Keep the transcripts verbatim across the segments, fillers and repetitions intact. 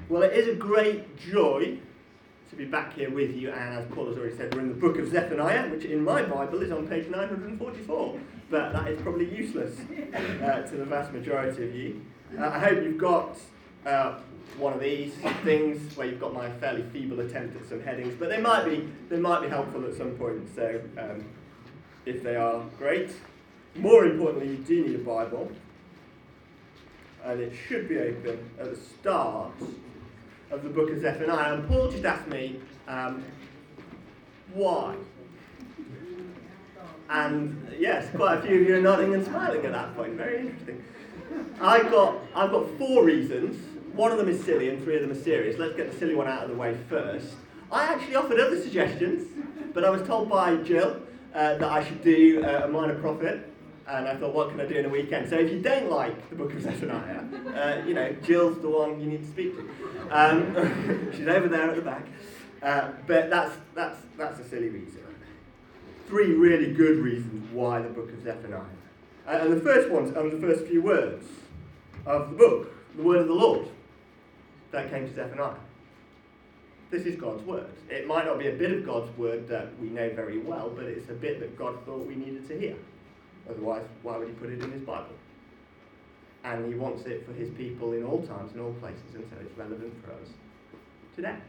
Well, it is a great joy to be back here with you, and as Paul has already said, we're in the book of Zephaniah, which in my Bible is on page nine hundred forty-four, but that is probably useless uh, to the vast majority of you. Uh, I hope you've got uh, one of these things where you've got my fairly feeble attempt at some headings, but they might be they might be helpful at some point, so um, if they are, great. More importantly, you do need a Bible, and it should be open at the start of the book of Zephaniah. And Paul just asked me, um, why? And yes, quite a few of you are nodding and smiling at that point. Very interesting. I got, I've got four reasons. One of them is silly and three of them are serious. Let's get the silly one out of the way first. I actually offered other suggestions, but I was told by Jill uh, that I should do uh, a minor prophet. And I thought, what can I do in a weekend? So if you don't like the book of Zephaniah, uh, you know, Jill's the one you need to speak to. Um, she's over there at the back. Uh, but that's that's that's a silly reason. Three really good reasons why the book of Zephaniah. Uh, and the first one's on the first few words of the book, the word of the Lord that came to Zephaniah. This is God's word. It might not be a bit of God's word that we know very well, but it's a bit that God thought we needed to hear. Otherwise, why would he put it in his Bible? And he wants it for his people in all times and all places, and so it's relevant for us today.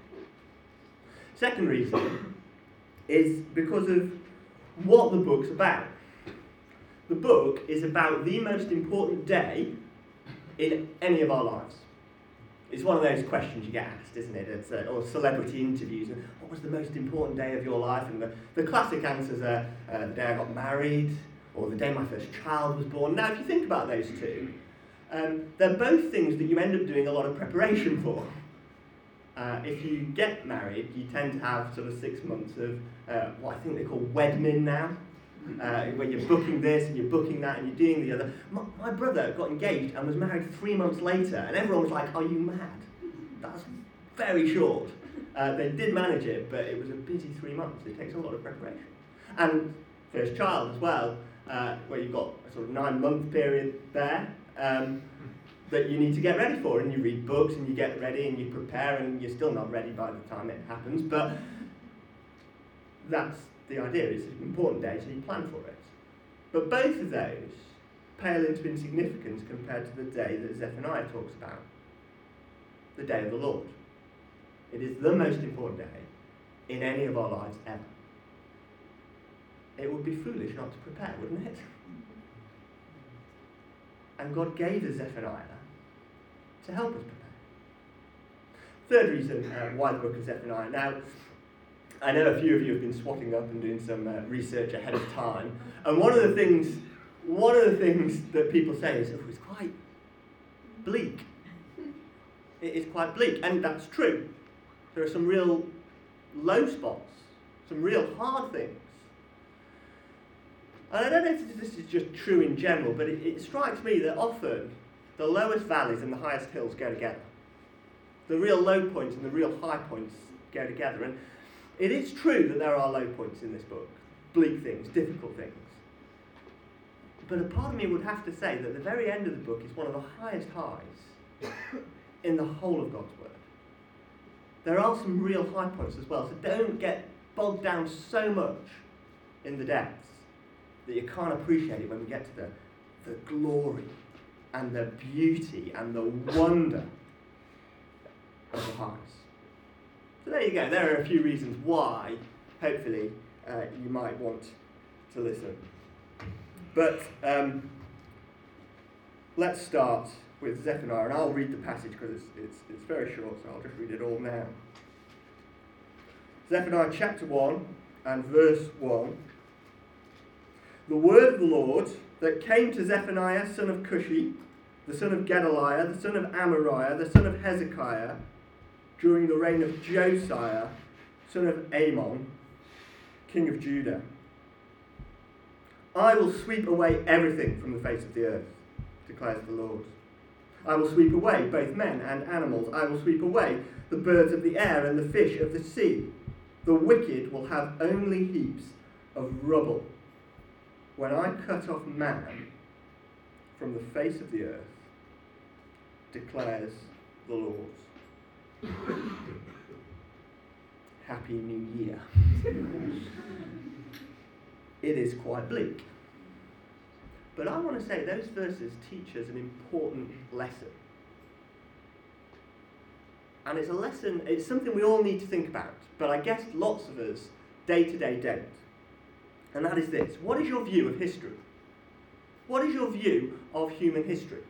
Second reason is because of what the book's about. The book is about the most important day in any of our lives. It's one of those questions you get asked, isn't it? It's, uh, or celebrity interviews. And what was the most important day of your life? And the, the classic answers are uh, the day I got married, or the day my first child was born. Now, if you think about those two, um, they're both things that you end up doing a lot of preparation for. Uh, if you get married, you tend to have sort of six months of uh, what I think they call wedmin now, uh, where you're booking this and you're booking that and you're doing the other. My, my brother got engaged and was married three months later, and everyone was like, are you mad? That's very short. Uh, they did manage it, but it was a busy three months. It takes a lot of preparation. And first child as well. Uh, where you've got a sort of nine-month period there um, that you need to get ready for, and you read books and you get ready and you prepare, and you're still not ready by the time it happens, but that's the idea. It's an important day, so you plan for it. But both of those pale into insignificance compared to the day that Zephaniah talks about, the day of the Lord. It is the most important day in any of our lives ever. It would be foolish not to prepare, wouldn't it? And God gave us Zephaniah to help us prepare. Third reason uh, why the book of Zephaniah. Now, I know a few of you have been swatting up and doing some uh, research ahead of time, and one of the things, one of the things that people say is, oh, it's quite bleak. It is quite bleak, and that's true. There are some real low spots, some real hard things. And I don't know if this is just true in general, but it, it strikes me that often the lowest valleys and the highest hills go together. The real low points and the real high points go together. And it is true that there are low points in this book, bleak things, difficult things. But a part of me would have to say that the very end of the book is one of the highest highs in the whole of God's Word. There are some real high points as well, so don't get bogged down so much in the depths that you can't appreciate it when we get to the, the glory and the beauty and the wonder of the highs. So there you go. There are a few reasons why, hopefully, uh, you might want to listen. But um, let's start with Zephaniah, and I'll read the passage because it's, it's, it's very short, so I'll just read it all now. Zephaniah chapter one and verse one. The word of the Lord that came to Zephaniah, son of Cushi, the son of Gedaliah, the son of Amariah, the son of Hezekiah, during the reign of Josiah, son of Amon, king of Judah. I will sweep away everything from the face of the earth, declares the Lord. I will sweep away both men and animals. I will sweep away the birds of the air and the fish of the sea. The wicked will have only heaps of rubble. When I cut off man from the face of the earth, declares the Lord. Happy New Year. It is quite bleak. But I want to say those verses teach us an important lesson. And it's a lesson, it's something we all need to think about, but I guess lots of us, day to day, don't. And that is this: what is your view of history? What is your view of human history?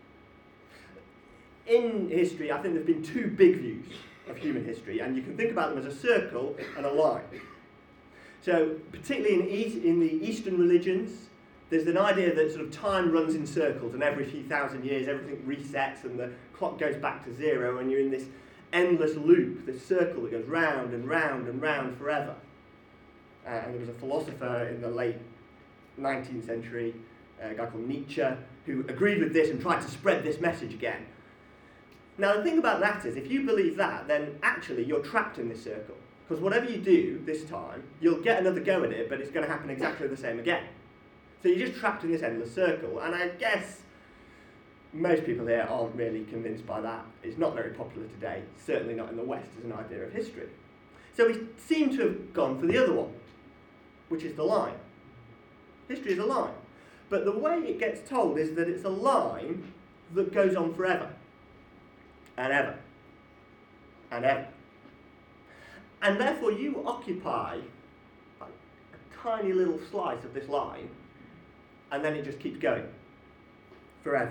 In history, I think there's been two big views of human history, and you can think about them as a circle and a line. So, particularly in, East, in the Eastern religions, there's an idea that sort of time runs in circles, and every few thousand years everything resets and the clock goes back to zero, and you're in this endless loop, this circle that goes round and round and round forever. Uh, and there was a philosopher in the late nineteenth century, a guy called Nietzsche, who agreed with this and tried to spread this message again. Now the thing about that is, if you believe that, then actually you're trapped in this circle. Because whatever you do this time, you'll get another go at it, but it's going to happen exactly the same again. So you're just trapped in this endless circle, and I guess most people here aren't really convinced by that. It's not very popular today, certainly not in the West as an idea of history. So we seem to have gone for the other one, which is the line. History is a line. But the way it gets told is that it's a line that goes on forever, and ever, and ever. And therefore you occupy a, a tiny little slice of this line, and then it just keeps going, forever.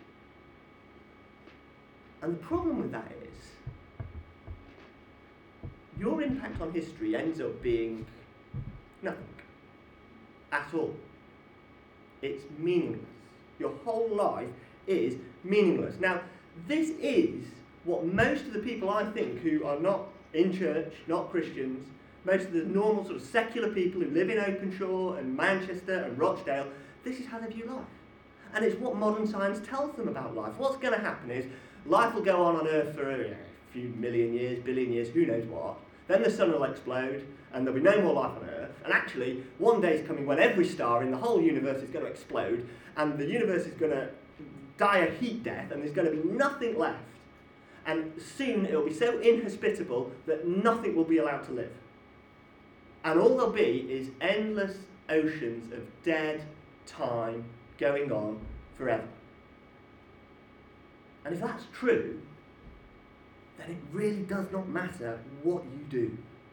And the problem with that is, your impact on history ends up being nothing at all. It's meaningless. Your whole life is meaningless. Now, this is what most of the people I think who are not in church, not Christians, most of the normal sort of secular people who live in Openshaw and Manchester and Rochdale, this is how they view life. And it's what modern science tells them about life. What's going to happen is, life will go on on Earth for you know, a few million years, billion years, who knows what. Then the sun will explode, and there'll be no more life on Earth. And actually, one day is coming when every star in the whole universe is going to explode, and the universe is going to die a heat death, and there's going to be nothing left. And soon it will be so inhospitable that nothing will be allowed to live. And all there'll be is endless oceans of dead time going on forever. And if that's true, then it really does not matter what you do.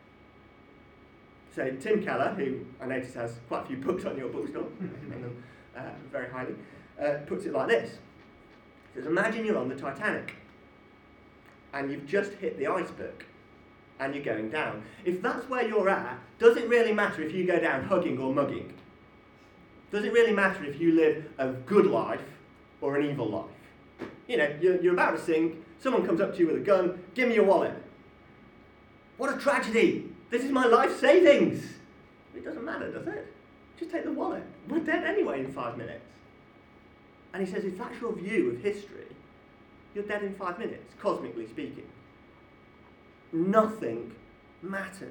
So Tim Keller, who I notice has quite a few books on your bookstore, and them uh, very highly, uh, puts it like this. He says, imagine you're on the Titanic, and you've just hit the iceberg, and you're going down. If that's where you're at, does it really matter if you go down hugging or mugging? Does it really matter if you live a good life or an evil life? You know, you're, you're about to sink, someone comes up to you with a gun, give me your wallet. What a tragedy! This is my life savings! It doesn't matter, does it? Just take the wallet. We're dead anyway in five minutes. And he says, if that's your view of history, you're dead in five minutes, cosmically speaking. Nothing matters.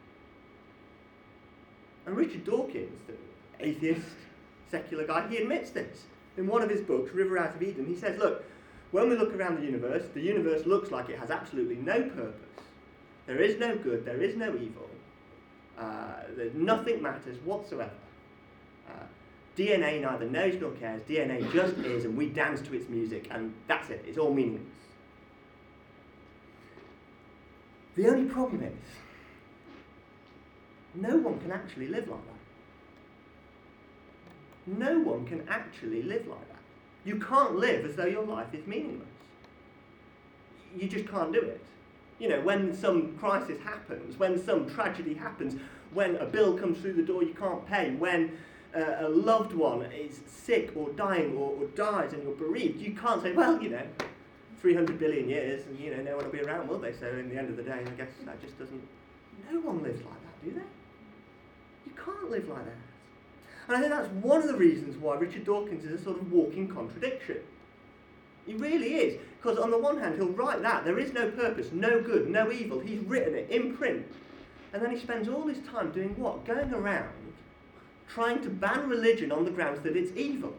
And Richard Dawkins, the atheist, secular guy, he admits this. In one of his books, River Out of Eden, he says, look, when we look around the universe, the universe looks like it has absolutely no purpose. There is no good, there is no evil. Uh, there's nothing matters whatsoever. Uh, D N A neither knows nor cares. D N A just is, and we dance to its music, and that's it. It's all meaningless. The only problem is, no one can actually live like that. No one can actually live like that. You can't live as though your life is meaningless. You just can't do it. You know, when some crisis happens, when some tragedy happens, when a bill comes through the door you can't pay, when uh, a loved one is sick or dying or, or dies and you're bereaved, you can't say, well, you know, three hundred billion years and, you know, no one will be around, will they? So in the end of the day, I guess that just doesn't... No one lives like that, do they? You can't live like that. And I think that's one of the reasons why Richard Dawkins is a sort of walking contradiction. He really is. Because on the one hand, he'll write that. There is no purpose, no good, no evil. He's written it in print. And then he spends all his time doing what? Going around trying to ban religion on the grounds that it's evil.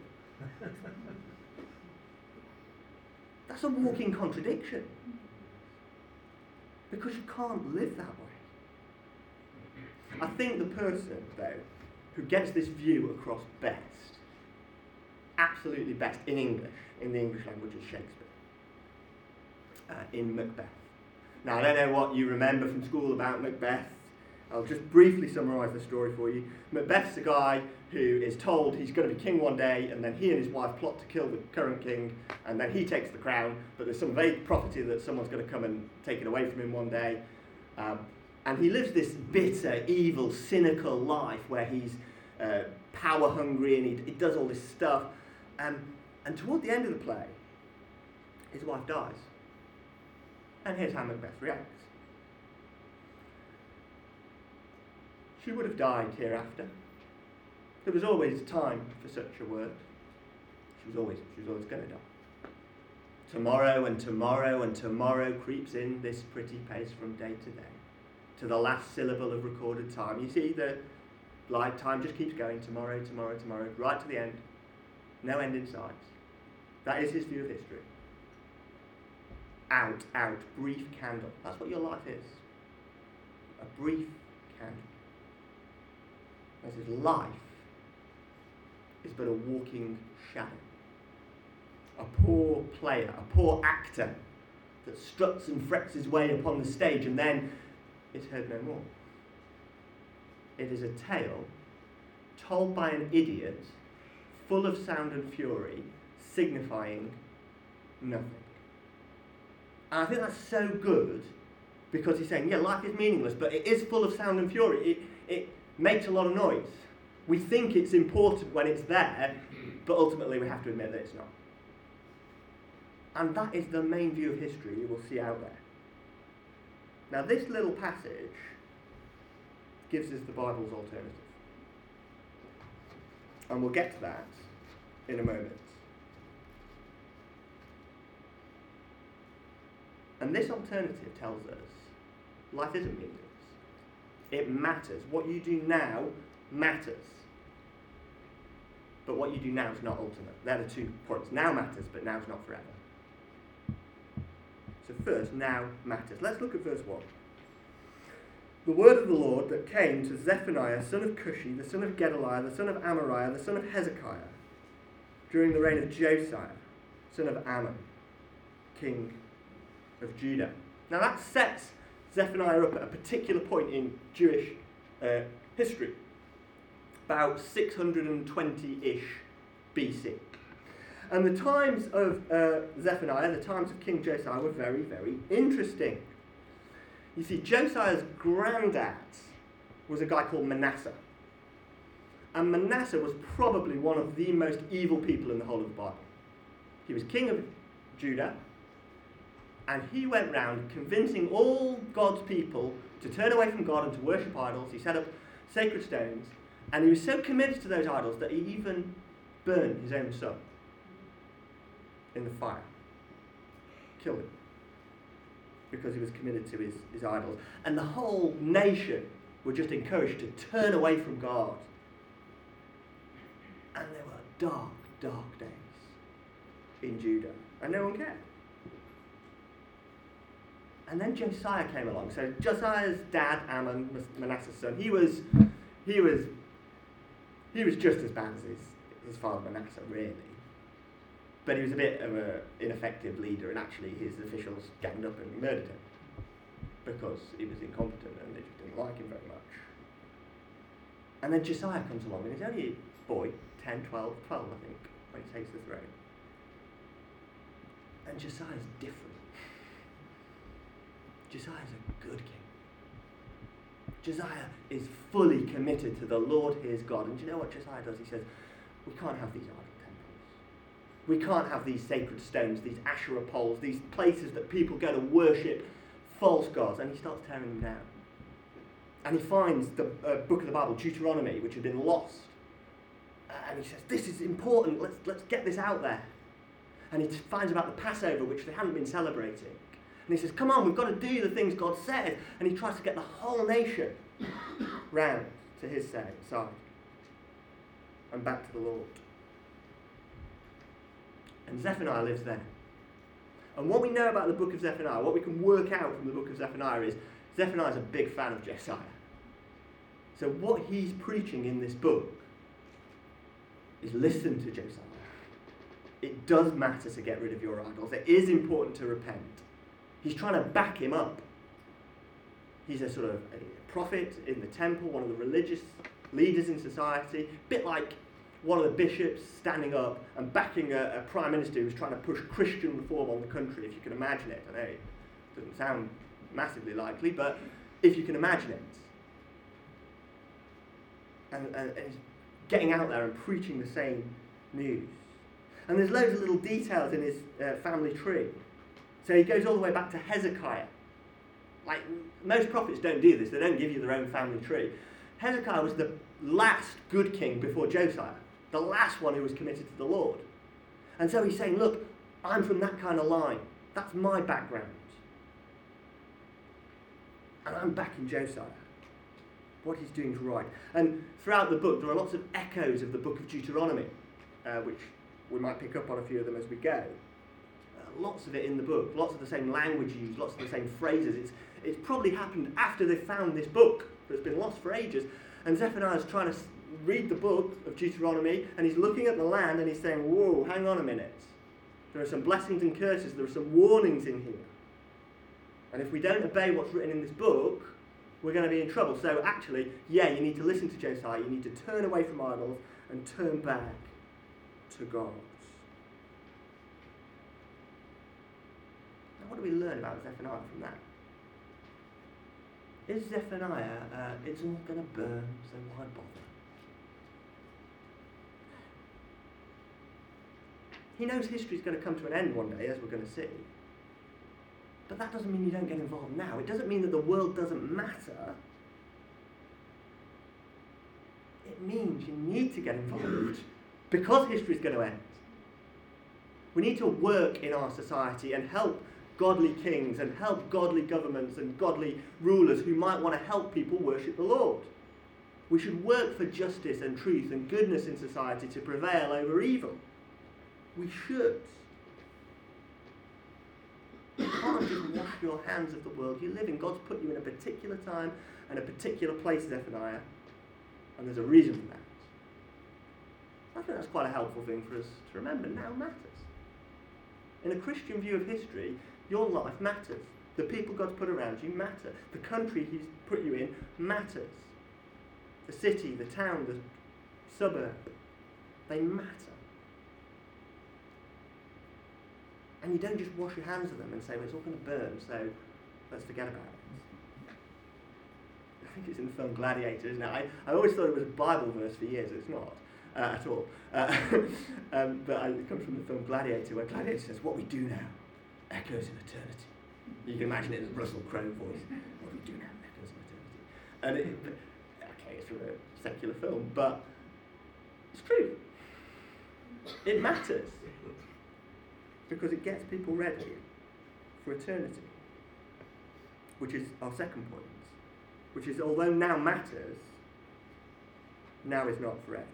That's a walking contradiction. Because you can't live that way. I think the person, though, who gets this view across best, absolutely best in English, in the English language, is Shakespeare, uh, in Macbeth. Now, I don't know what you remember from school about Macbeth. I'll just briefly summarise the story for you. Macbeth's a guy who is told he's going to be king one day, and then he and his wife plot to kill the current king, and then he takes the crown, but there's some vague prophecy that someone's going to come and take it away from him one day. Um, and he lives this bitter, evil, cynical life where he's uh, power hungry and he, he does all this stuff. Um, and toward the end of the play, his wife dies. And here's how Macbeth reacts. She would have died hereafter. There was always time for such a word. She was always, she was always going to die. Tomorrow and tomorrow and tomorrow creeps in this pretty pace from day to day, to the last syllable of recorded time. You see, the like time just keeps going, tomorrow, tomorrow, tomorrow, right to the end. No end in sight. That is his view of history. Out, out, brief candle. That's what your life is. A brief candle. As his life is but a walking shadow. A poor player, a poor actor that struts and frets his way upon the stage and then is heard no more. It is a tale told by an idiot, full of sound and fury, signifying nothing. And I think that's so good because he's saying, yeah, life is meaningless, but it is full of sound and fury. It, it makes a lot of noise. We think it's important when it's there, but ultimately we have to admit that it's not. And that is the main view of history you will see out there. Now, this little passage gives us the Bible's alternative. And we'll get to that in a moment. And this alternative tells us life isn't meaningless. It matters. What you do now matters. But what you do now is not ultimate. They're the two points. Now matters, but now's not forever. So first, now matters. Let's look at verse one. The word of the Lord that came to Zephaniah, son of Cushi, the son of Gedaliah, the son of Amariah, the son of Hezekiah, during the reign of Josiah, son of Ammon, king of Judah. Now that sets Zephaniah up at a particular point in Jewish uh, history, about six hundred twenty-ish B C. And the times of uh, Zephaniah, the times of King Josiah, were very, very interesting. You see, Josiah's granddad was a guy called Manasseh. And Manasseh was probably one of the most evil people in the whole of the Bible. He was king of Judah, and he went round convincing all God's people to turn away from God and to worship idols. He set up sacred stones, and he was so committed to those idols that he even burned his own son in the fire. Killed him. Because he was committed to his, his idols. And the whole nation were just encouraged to turn away from God. And there were dark, dark days in Judah. And no one cared. And then Josiah came along. So Josiah's dad, Ammon, Manasseh's son, he was he was he was just as bad as his, his father Manasseh, really. But he was a bit of an ineffective leader, and actually his officials ganged up and murdered him because he was incompetent and they just didn't like him very much. And then Josiah comes along, and he's only a boy, ten, twelve, twelve, I think, when he takes the throne. And Josiah's different. Josiah's a good king. Josiah is fully committed to the Lord his God. And do you know what Josiah does? He says, we can't have these idols. We can't have these sacred stones, these Asherah poles, these places that people go to worship false gods. And he starts tearing them down. And he finds the uh, book of the Bible, Deuteronomy, which had been lost. Uh, and he says, this is important, let's, let's get this out there. And he t- finds about the Passover, which they hadn't been celebrating. And he says, come on, we've got to do the things God said. And he tries to get the whole nation round to his side and back to the Lord. And Zephaniah lives there. And what we know about the book of Zephaniah, what we can work out from the book of Zephaniah is Zephaniah is a big fan of Josiah. So what he's preaching in this book is listen to Josiah. It does matter to get rid of your idols. It is important to repent. He's trying to back him up. He's a sort of a prophet in the temple, one of the religious leaders in society, a bit like one of the bishops standing up and backing a, a prime minister who's trying to push Christian reform on the country, if you can imagine it. I know it doesn't sound massively likely, but if you can imagine it. And, and, and he's getting out there and preaching the same news. And there's loads of little details in his uh, family tree. So he goes all the way back to Hezekiah. Like, most prophets don't do this. They don't give you their own family tree. Hezekiah was the last good king before Josiah. The last one who was committed to the Lord. And so he's saying, look, I'm from that kind of line. That's my background. And I'm backing Josiah. What he's doing is right. And throughout the book, there are lots of echoes of the book of Deuteronomy, uh, which we might pick up on a few of them as we go. Uh, lots of it in the book, lots of the same language used, lots of the same phrases. It's, it's probably happened after they've found this book that's been lost for ages. And Zephaniah's trying to read the book of Deuteronomy, and he's looking at the land and he's saying, whoa, hang on a minute. There are some blessings and curses, there are some warnings in here. And if we don't obey what's written in this book, we're going to be in trouble. So actually, yeah, you need to listen to Josiah, you need to turn away from idols and turn back to God. Now what do we learn about Zephaniah from that? Is Zephaniah, uh, it's all going to burn, so why bother? He knows history's going to come to an end one day, as we're going to see. But that doesn't mean you don't get involved now. It doesn't mean that the world doesn't matter. It means you need to get involved because history's going to end. We need to work in our society and help godly kings and help godly governments and godly rulers who might want to help people worship the Lord. We should work for justice and truth and goodness in society to prevail over evil. We should. You can't just wash your hands of the world you live in. God's put you in a particular time and a particular place, Zephaniah, and there's a reason for that. I think that's quite a helpful thing for us to remember. Now matters. In a Christian view of history, your life matters. The people God's put around you matter. The country He's put you in matters. The city, the town, the suburb, they matter. And you don't just wash your hands of them and say, well, it's all going to burn, so let's forget about it. I think it's in the film Gladiator, isn't it? I, I always thought it was a Bible verse for years. It's not uh, at all. Uh, um, but I, it comes from the film Gladiator, where Gladiator says, what we do now echoes in eternity. You can imagine it as Russell Crowe voice. What we do now echoes in eternity. And it, okay, it's from a secular film, but it's true. It matters. Because it gets people ready for eternity. Which is our second point. Which is, although now matters, now is not forever.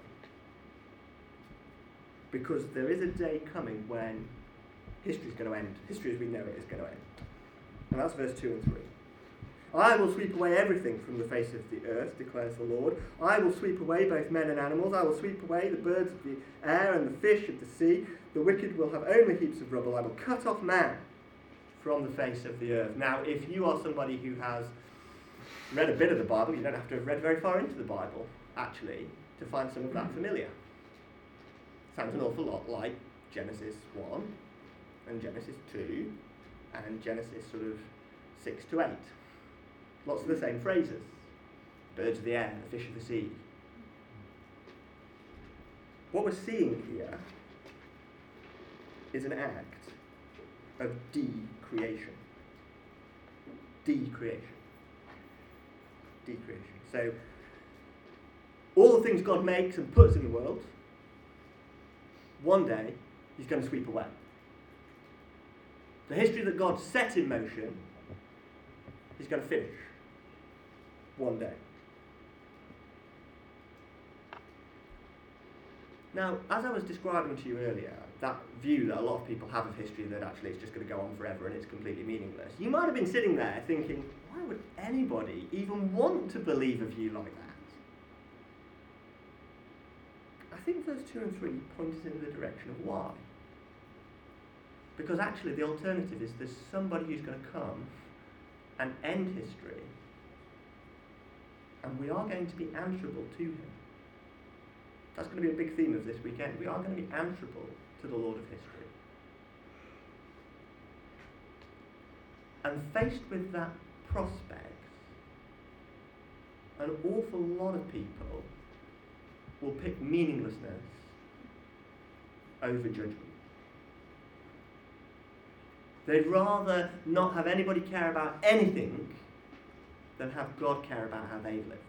Because there is a day coming when history is going to end. History as we know it is going to end. And that's verse two and three. I will sweep away everything from the face of the earth, declares the Lord. I will sweep away both men and animals. I will sweep away the birds of the air and the fish of the sea. The wicked will have only heaps of rubble. I will cut off man from the face of the earth. Now, if you are somebody who has read a bit of the Bible, you don't have to have read very far into the Bible, actually, to find some of that familiar. Sounds an awful lot like Genesis one and Genesis two and Genesis sort of six to eight. Lots of the same phrases. Birds of the air, the fish of the sea. What we're seeing here is an act of de-creation. De-creation. De-creation. So, all the things God makes and puts in the world, one day, He's going to sweep away. The history that God set in motion, He's going to finish. One day. Now, as I was describing to you earlier, that view that a lot of people have of history that actually it's just going to go on forever and it's completely meaningless, you might have been sitting there thinking, why would anybody even want to believe a view like that? I think verse two and three point us in the direction of why. Because actually the alternative is there's somebody who's going to come and end history, and we are going to be answerable to him. That's going to be a big theme of this weekend. We are going to be answerable to the Lord of history. And faced with that prospect, an awful lot of people will pick meaninglessness over judgment. They'd rather not have anybody care about anything than have God care about how they've lived.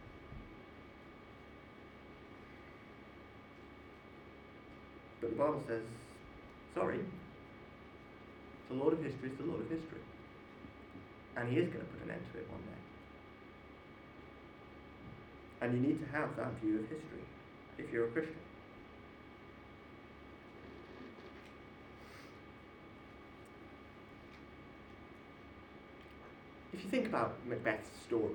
But the Bible says, sorry, the Lord of history is the Lord of history. And he is going to put an end to it one day. And you need to have that view of history if you're a Christian. If you think about Macbeth's story,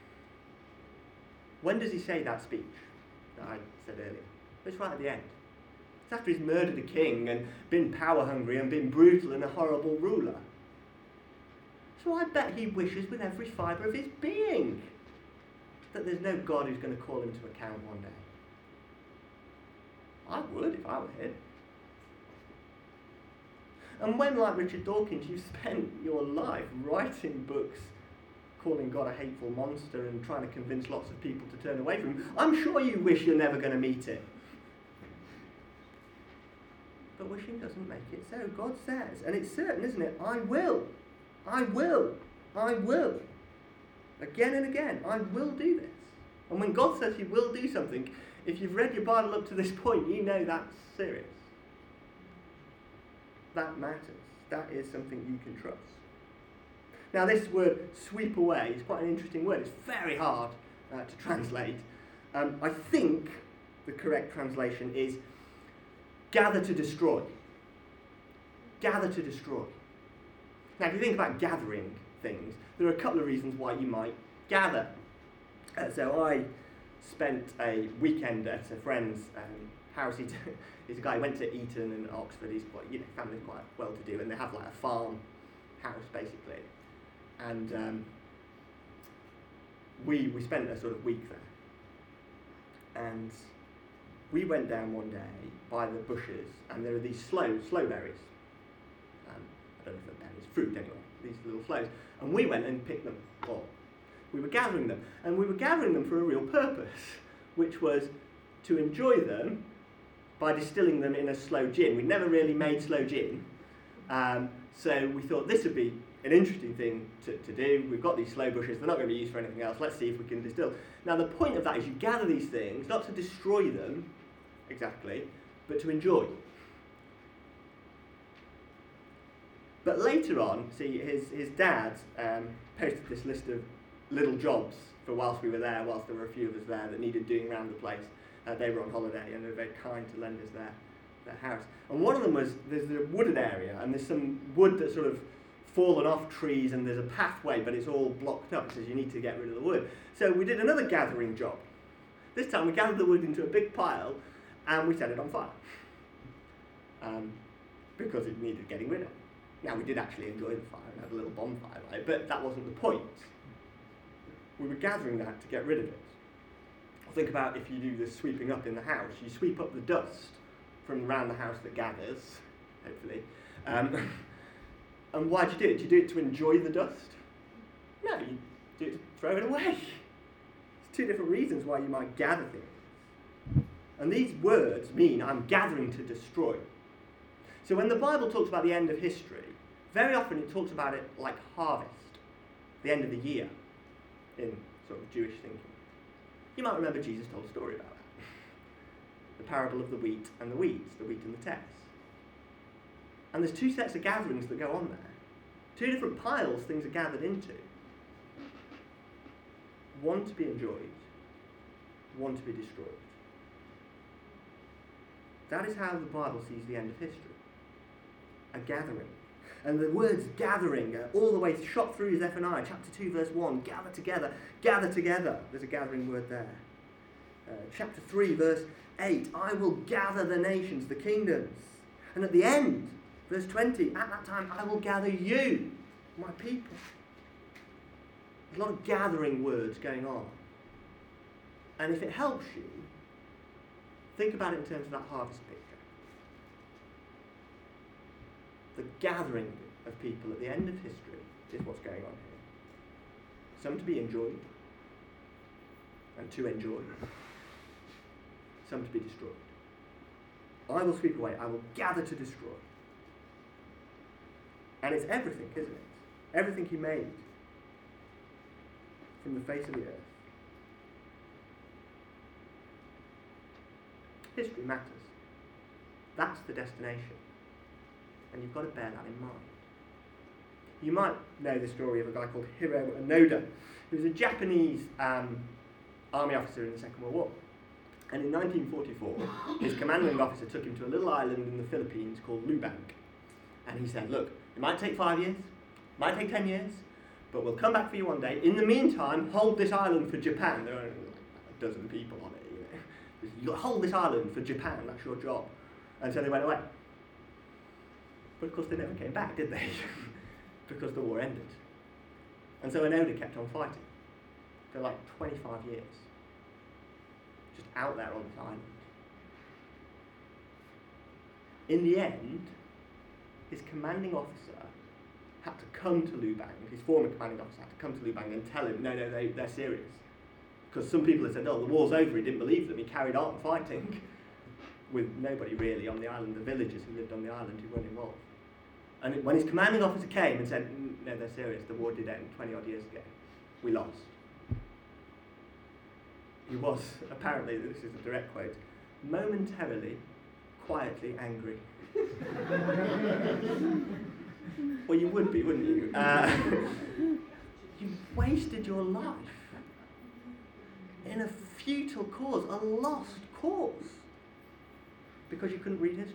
when does he say that speech that I said earlier? It's right at the end. It's after he's murdered a king and been power hungry and been brutal and a horrible ruler. So I bet he wishes with every fibre of his being that there's no God who's going to call him to account one day. I would if I were him. And when, like Richard Dawkins, you spent your life writing books calling God a hateful monster and trying to convince lots of people to turn away from him, I'm sure you wish you're never going to meet him. But wishing doesn't make it so. God says, and it's certain, isn't it? I will. I will. I will. Again and again, I will do this. And when God says he will do something, if you've read your Bible up to this point, you know that's serious. That matters. That is something you can trust. Now, this word sweep away is quite an interesting word. It's very hard uh, to translate. Um, I think the correct translation is gather to destroy. Gather to destroy. Now, if you think about gathering things, there are a couple of reasons why you might gather. Uh, so I spent a weekend at a friend's um, house. He's, he's a guy who went to Eton and Oxford. He's quite, you know, family's quite well to do, and they have like a farm house basically. And um, we we spent a sort of week there. And we went down one day by the bushes, and there are these sloe sloe berries. Um, I don't know if they're berries, fruit anyway. These little sloes, and we went and picked them all. We were gathering them, and we were gathering them for a real purpose, which was to enjoy them by distilling them in a sloe gin. We'd never really made sloe gin, um, so we thought this would be an interesting thing to, to do. We've got these sloe bushes, they're not going to be used for anything else. Let's see if we can distill. Now, the point of that is you gather these things, not to destroy them, exactly, but to enjoy. But later on, see, his, his dad um, posted this list of little jobs for whilst we were there, whilst there were a few of us there that needed doing around the place. Uh, they were on holiday and they were very kind to lend us their, their house. And one of them was, there's a wooded area and there's some wood that's sort of fallen off trees and there's a pathway but it's all blocked up. It says you need to get rid of the wood. So we did another gathering job. This time we gathered the wood into a big pile and we set it on fire. Um, because it needed getting rid of. Now, we did actually enjoy the fire and had a little bonfire, right? But that wasn't the point. We were gathering that to get rid of it. Think about if you do the sweeping up in the house. You sweep up the dust from around the house that gathers, hopefully. Um, and why do you do it? Do you do it to enjoy the dust? No, you do it to throw it away. There's two different reasons why you might gather things. And these words mean I'm gathering to destroy. So when the Bible talks about the end of history, very often it talks about it like harvest, the end of the year, in sort of Jewish thinking. You might remember Jesus told a story about that. The parable of the wheat and the weeds, the wheat and the tares. And there's two sets of gatherings that go on there. Two different piles things are gathered into. One to be enjoyed, one to be destroyed. That is how the Bible sees the end of history. A gathering. And the words gathering are all the way shot through Zephaniah, chapter two, verse one. Gather together, gather together. There's a gathering word there. Uh, chapter three, verse eight. I will gather the nations, the kingdoms. And at the end, verse twenty, at that time I will gather you, my people. There's a lot of gathering words going on. And if it helps you, think about it in terms of that harvest picture. The gathering of people at the end of history is what's going on here. Some to be enjoyed and to enjoy. Some to be destroyed. I will sweep away. I will gather to destroy. And it's everything, isn't it? Everything he made from the face of the earth. History matters. That's the destination. And you've got to bear that in mind. You might know the story of a guy called Hiro Onoda, who was a Japanese um, army officer in the Second World War. And in nineteen forty-four, his commanding officer took him to a little island in the Philippines called Lubang. And he said, look, it might take five years, it might take ten years, but we'll come back for you one day. In the meantime, hold this island for Japan. There are a dozen people on it, you know. You'll hold this island for Japan, that's your job. And so they went away. But of course they never came back, did they? Because the war ended. And so Onoda kept on fighting for like twenty-five years. Just out there on this island. In the end, his commanding officer had to come to Lubang, his former commanding officer had to come to Lubang and tell him, no, no, they, they're serious. Because some people had said, oh, the war's over, he didn't believe them, he carried on fighting with nobody really on the island, the villagers who lived on the island who weren't involved. And it, when his commanding officer came and said, no, they're serious, the war did end twenty odd years ago, we lost. He was, apparently, this is a direct quote, momentarily, quietly angry. Well, you would be, wouldn't you? Uh, you wasted your life in a futile cause, a lost cause, because you couldn't read history.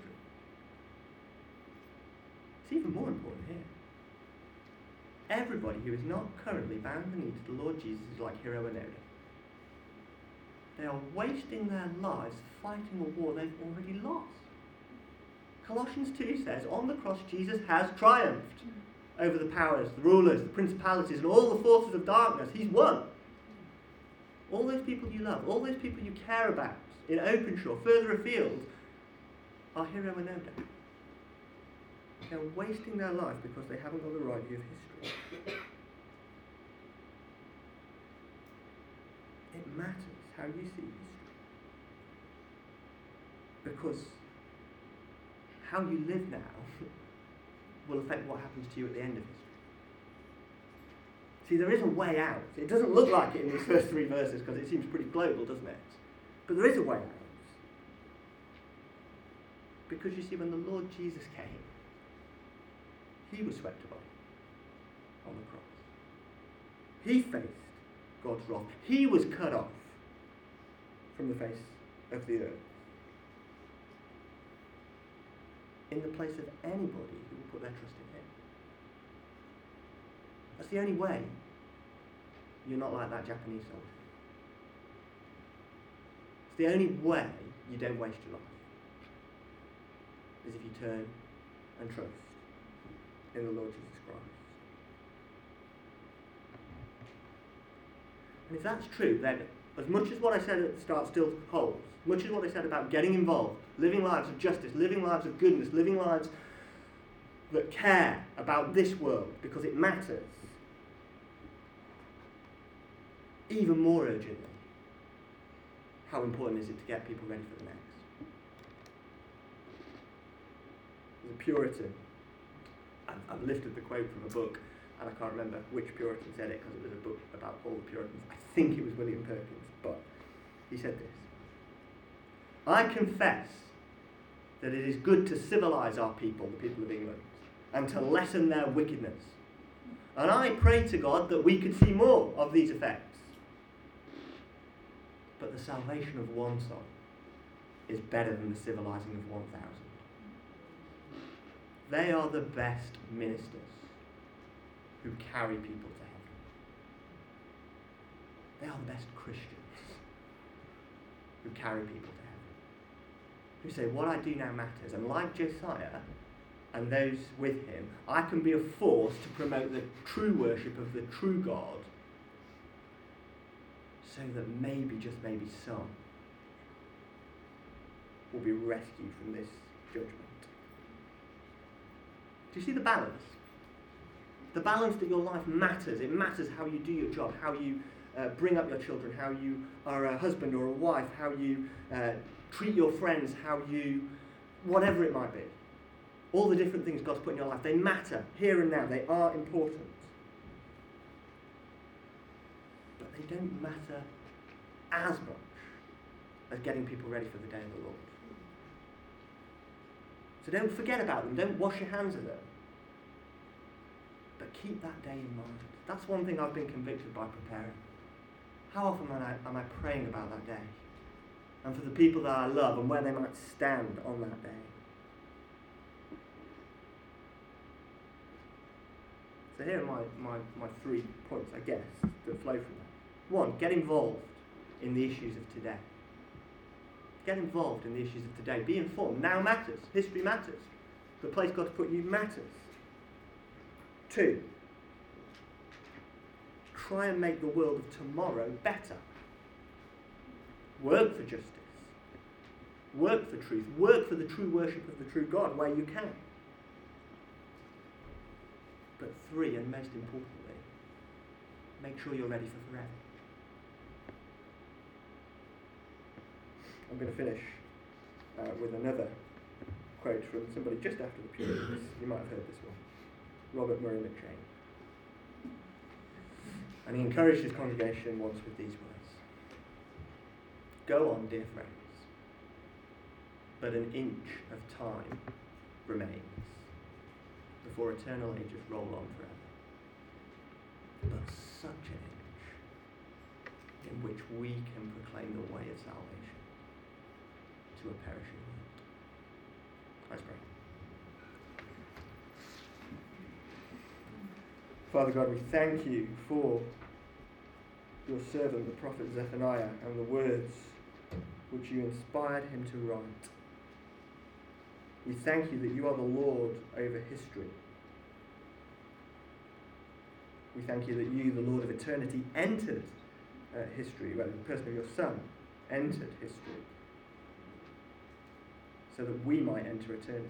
It's even more important here. Everybody who is not currently bound the knee to the Lord Jesus is like Hiro Onoda. They are wasting their lives fighting a war they've already lost. Colossians two says, on the cross Jesus has triumphed over the powers, the rulers, the principalities, and all the forces of darkness. He's won. All those people you love, all those people you care about in Openshaw, further afield, are Hiro Onoda. They're wasting their life because they haven't got the right view of history. It matters how you see history. Because how you live now will affect what happens to you at the end of history. See, there is a way out. It doesn't look like it in these first three verses because it seems pretty global, doesn't it? But there is a way out. Because you see, when the Lord Jesus came, he was swept away on the cross. He faced God's wrath. He was cut off from the face of the earth. In the place of anybody who will put their trust in him. That's the only way you're not like that Japanese soldier. It's the only way you don't waste your life. Is if you turn and trust in the Lord Jesus Christ. And if that's true, then as much as what I said at the start still holds, much as what I said about getting involved, living lives of justice, living lives of goodness, living lives that care about this world because it matters, even more urgently, how important is it to get people ready for the next? There's a Puritan, I've, I've lifted the quote from a book, and I can't remember which Puritan said it because it was a book about all the Puritans. I think it was William Perkins, but he said this. I confess that it is good to civilise our people, the people of England, and to lessen their wickedness. And I pray to God that we could see more of these effects. But the salvation of one soul is better than the civilizing of one thousand. They are the best ministers who carry people to heaven. They are the best Christians who carry people to heaven. Who say, what I do now matters. And like Josiah and those with him, I can be a force to promote the true worship of the true God, so that maybe, just maybe some will be rescued from this judgment. Do you see the balance? The balance that your life matters. It matters how you do your job, how you uh, bring up your children, how you are a husband or a wife, how you uh, treat your friends, how you, whatever it might be. All the different things God's put in your life, they matter here and now. They are important. But they don't matter as much as getting people ready for the day of the Lord. So don't forget about them. Don't wash your hands of them. But keep that day in mind. That's one thing I've been convicted by preparing. How often am I, am I praying about that day? And for the people that I love and where they might stand on that day. So here are my, my, my three points, I guess, that flow from that. One, get involved in the issues of today. Get involved in the issues of today. Be informed. Now matters. History matters. The place God's put you matters. Two, try and make the world of tomorrow better. Work for justice. Work for truth. Work for the true worship of the true God where you can. But three, and most importantly, make sure you're ready for forever. I'm going to finish uh, with another quote from somebody just after the Puritans. You might have heard this one. Robert Murray McCheyne. And he encouraged his congregation once with these words. Go on, dear friends, but an inch of time remains before eternal ages roll on forever. But such an inch in which we can proclaim the way of salvation to a perishing world. Let's pray. Father God, we thank you for your servant, the prophet Zephaniah, and the words which you inspired him to write. We thank you that you are the Lord over history. We thank you that you, the Lord of eternity, entered uh, history, well, the person of your Son entered history, so that we might enter eternity.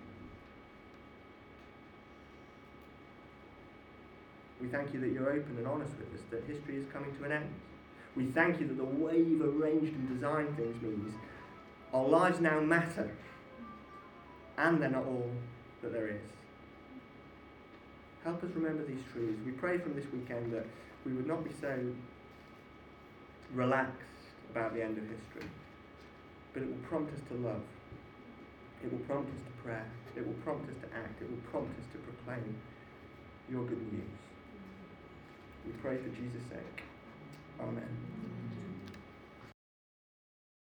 We thank you that you're open and honest with us, that history is coming to an end. We thank you that the way you've arranged and designed things means our lives now matter, and they're not all that there is. Help us remember these truths. We pray from this weekend that we would not be so relaxed about the end of history, but it will prompt us to love. It will prompt us to prayer. It will prompt us to act. It will prompt us to proclaim your good news. We pray for Jesus' sake. Amen.